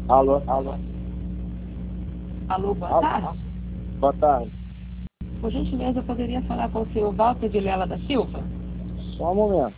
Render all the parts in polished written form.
Alô, alô. Alô, boa tarde. Boa tarde. Por gentileza, eu poderia falar com o senhor Walter Vilela da Silva? Só um momento.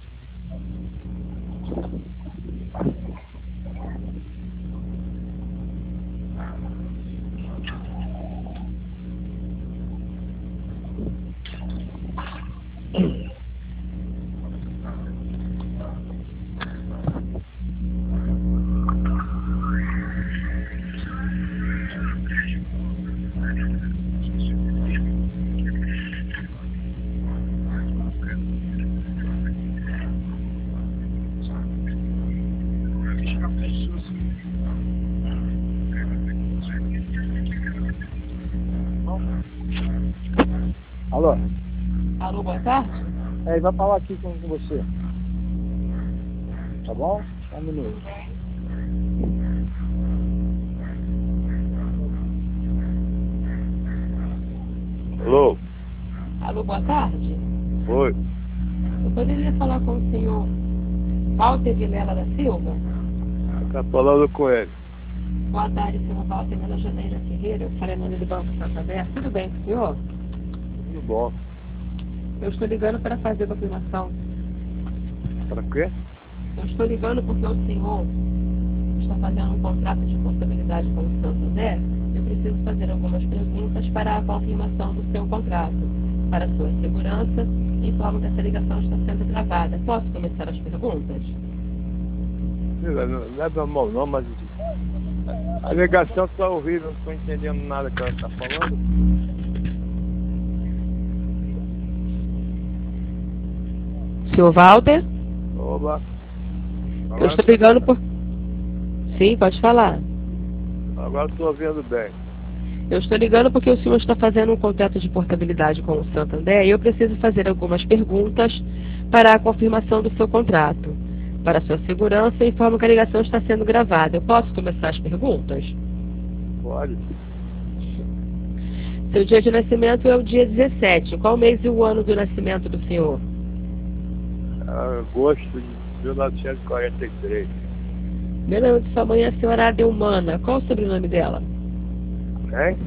Alô? Alô, boa tarde. Ele vai falar aqui com você. Tá bom? Só um minuto. Alô? Alô, boa tarde. Oi. Eu poderia falar com o senhor Walter Vilela da Silva? Tá falando com ele. Boa tarde, senhor Walter. Meu nome é Janeira Ferreira. Eu falei nome do Banco Santander. Tudo bem com o senhor? Tudo bom. Eu estou ligando para fazer a confirmação. Para quê? Eu estou ligando porque o senhor está fazendo um contrato de portabilidade com o Santander. Eu preciso fazer algumas perguntas para a confirmação do seu contrato. Para sua segurança, informo que essa ligação está sendo gravada. Posso começar as perguntas? Não é normal não, mas a ligação está horrível, não estou entendendo nada que ela está falando. Senhor Walter? Oba. Eu estou ligando por... Sim, pode falar. Agora estou ouvindo bem. Eu estou ligando porque o senhor está fazendo um contrato de portabilidade com o Santander e eu preciso fazer algumas perguntas para a confirmação do seu contrato. Para sua segurança, informo que a ligação está sendo gravada. Eu posso começar as perguntas? Pode. Seu dia de nascimento é o dia 17. Qual mês e o ano do nascimento do senhor? Agosto de 1943. Primeiro nome de sua mãe é a senhora Adelmana. Qual o sobrenome dela? Hein?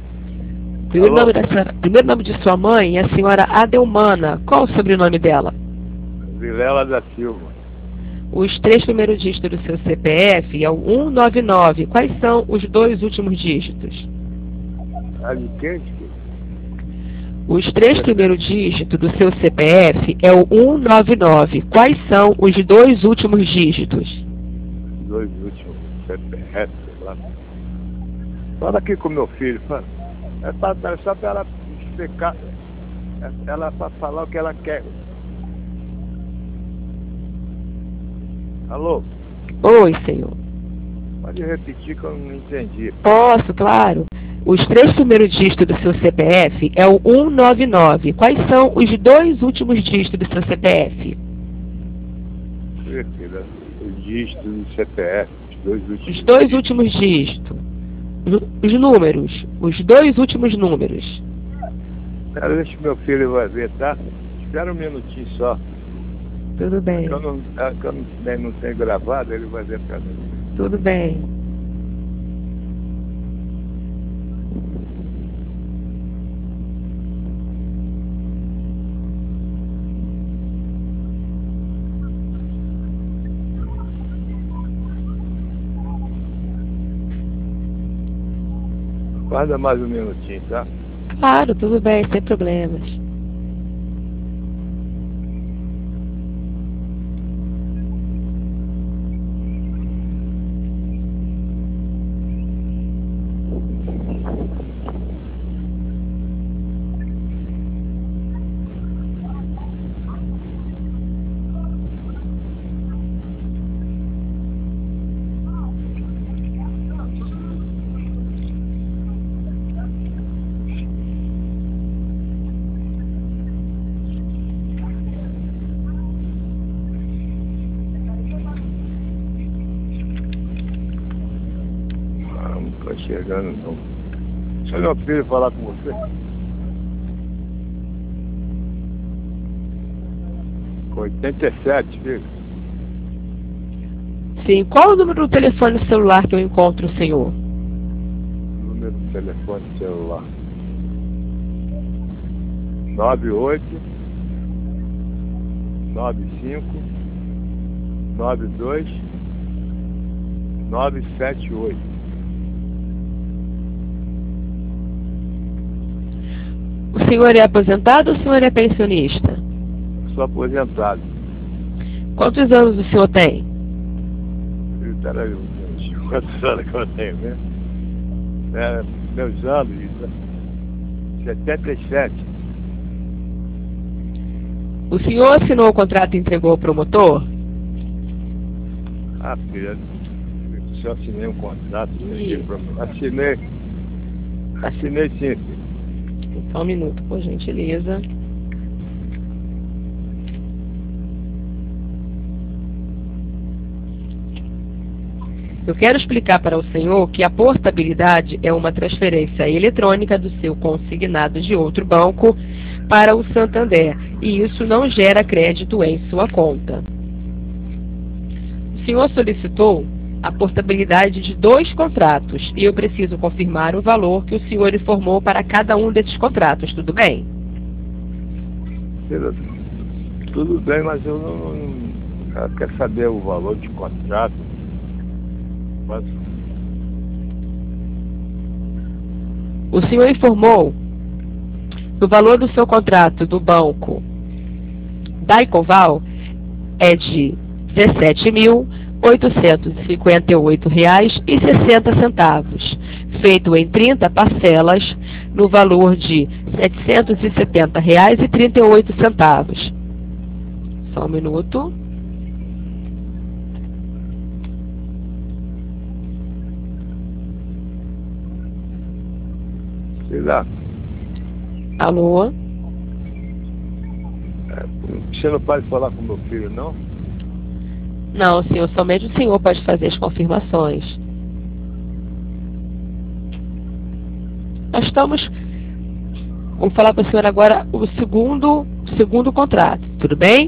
Primeiro nome de sua mãe é a senhora Adelmana. Qual o sobrenome dela? Vilela da Silva. Os 3 primeiros dígitos do seu CPF é o 199. Quais são os 2 últimos dígitos? De quem? Os 3 primeiros dígitos do seu CPF é o 199. Quais são os 2 últimos dígitos? 2 últimos CPF, lá. Fala aqui com meu filho. É só para ela explicar. Ela para falar o que ela quer. Alô? Oi, senhor. Pode repetir que eu não entendi. Posso, claro. Os 3 primeiros dígitos do seu CPF é o 199. Quais são os 2 últimos dígitos do seu CPF? Os dígitos do CPF, os 2 últimos. Os 2 últimos dígitos. Os números. Os 2 últimos números. Cara, deixa meu filho vai ver, tá? Espera um minutinho só. Tudo bem. Que eu não tenho gravado, ele vai ver pra mim. Tudo bem. Guarda mais um minutinho, tá? Claro, tudo bem, sem problemas. Não tô enxergando não. Deixa meu filho falar com você. Com 87, filho. Sim. Qual o número do telefone celular que eu encontro o senhor? Número do telefone celular. 98 95 92 978. O senhor é aposentado ou o senhor é pensionista? Sou aposentado. Quantos anos o senhor tem? Peraí, quantos anos que eu tenho mesmo? Meus anos, 77. O senhor assinou o contrato e entregou ao promotor? Ah, filha, se eu assinei um contrato, Isso. assinei sim, filho. Só um minuto, por gentileza. Eu quero explicar para o senhor que a portabilidade é uma transferência eletrônica do seu consignado de outro banco para o Santander, e isso não gera crédito em sua conta. O senhor solicitou a portabilidade de 2 contratos, e eu preciso confirmar o valor que o senhor informou para cada um desses contratos, tudo bem? Filha, tudo bem, mas eu quero saber o valor de contrato. Mas O senhor informou que o valor do seu contrato do banco Daicoval é de R$ 17.858,60, feito em 30 parcelas, no valor de R$ 770,38. Só um minuto. filha, Alô? você não pode falar com meu filho, não? Não, senhor, somente o senhor pode fazer as confirmações. Nós estamos... Vamos falar para o senhor agora o segundo contrato, tudo bem?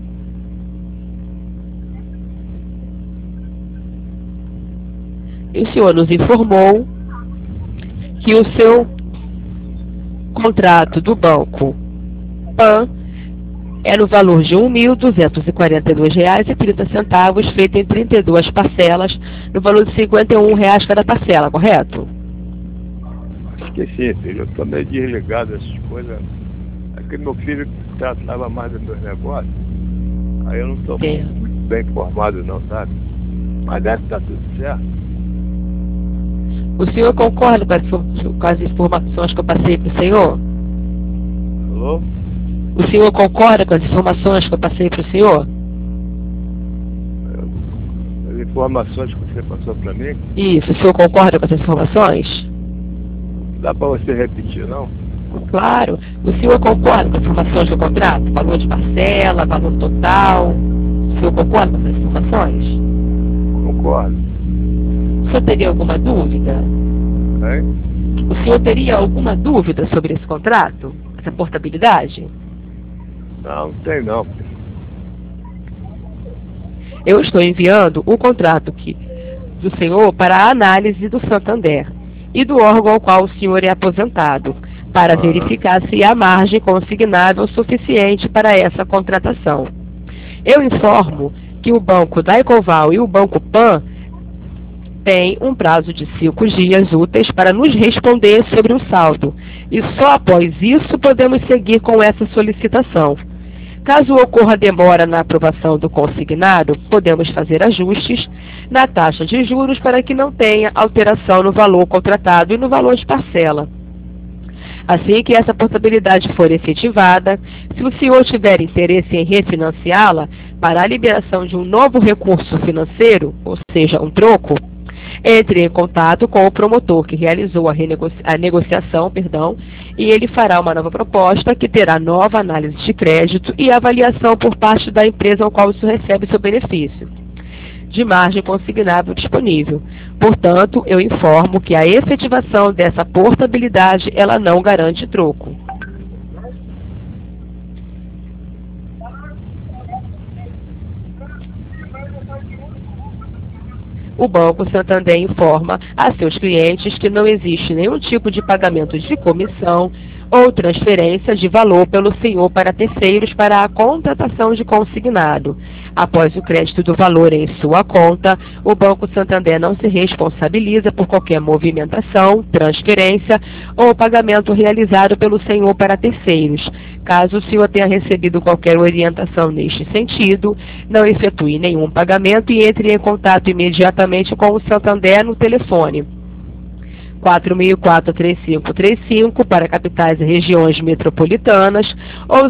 E o senhor nos informou que o seu contrato do banco PAN é no valor de R$ 1.242,30, feito em 32 parcelas, no valor de R$ 51 cada parcela, correto? Esqueci, filho. Eu tô meio desligado dessas coisas. É que meu filho tratava mais dos meus negócios. Aí eu não tô muito bem informado não, sabe? Mas deve estar tudo certo. O senhor concorda com as informações que eu passei para o senhor? Alô? O senhor concorda com as informações que eu passei para o senhor? As informações que você passou para mim, Isso, o senhor concorda com as informações? dá para você repetir, não? Claro. O senhor concorda com as informações do contrato? Valor de parcela, valor total? O senhor concorda com essas informações? Concordo. O senhor teria alguma dúvida? Hein? O senhor teria alguma dúvida sobre esse contrato? Essa portabilidade? Não tem não. Eu estou enviando o contrato do senhor para a análise do Santander e do órgão ao qual o senhor é aposentado, para verificar se há margem consignável suficiente para essa contratação. Eu informo que o Banco Daicoval e o Banco PAN têm um prazo de 5 dias úteis para nos responder sobre o saldo, e só após isso podemos seguir com essa solicitação. Caso ocorra demora na aprovação do consignado, podemos fazer ajustes na taxa de juros para que não tenha alteração no valor contratado e no valor de parcela. Assim que essa portabilidade for efetivada, se o senhor tiver interesse em refinanciá-la para a liberação de um novo recurso financeiro, ou seja, um troco, entre em contato com o promotor que realizou a negociação, e ele fará uma nova proposta que terá nova análise de crédito e avaliação por parte da empresa ao qual isso recebe seu benefício de margem consignável disponível. Portanto, eu informo que a efetivação dessa portabilidade, ela não garante troco. O Banco Santander informa a seus clientes que não existe nenhum tipo de pagamento de comissão ou transferência de valor pelo senhor para terceiros para a contratação de consignado. Após o crédito do valor em sua conta, o Banco Santander não se responsabiliza por qualquer movimentação, transferência ou pagamento realizado pelo senhor para terceiros. Caso o senhor tenha recebido qualquer orientação neste sentido, não efetue nenhum pagamento e entre em contato imediatamente com o Santander no telefone 4004-3535 para capitais e regiões metropolitanas ou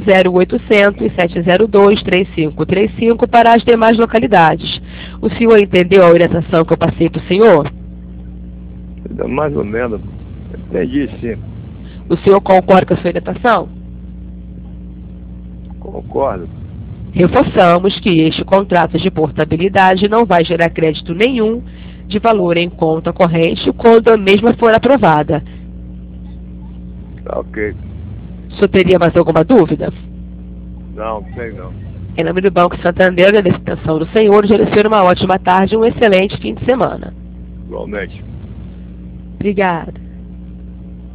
0800-702-3535 para as demais localidades. O senhor entendeu a orientação que eu passei para o senhor? Mais ou menos. Entendi, sim. O senhor concorda com a sua orientação? Concordo. Reforçamos que este contrato de portabilidade não vai gerar crédito nenhum de valor em conta corrente quando a mesma for aprovada. Tá ok. O senhor teria mais alguma dúvida? Não, sei não. Em nome do Banco Santander, agradeço a atenção do senhor, desejo uma ótima tarde e um excelente fim de semana. Igualmente. Obrigada.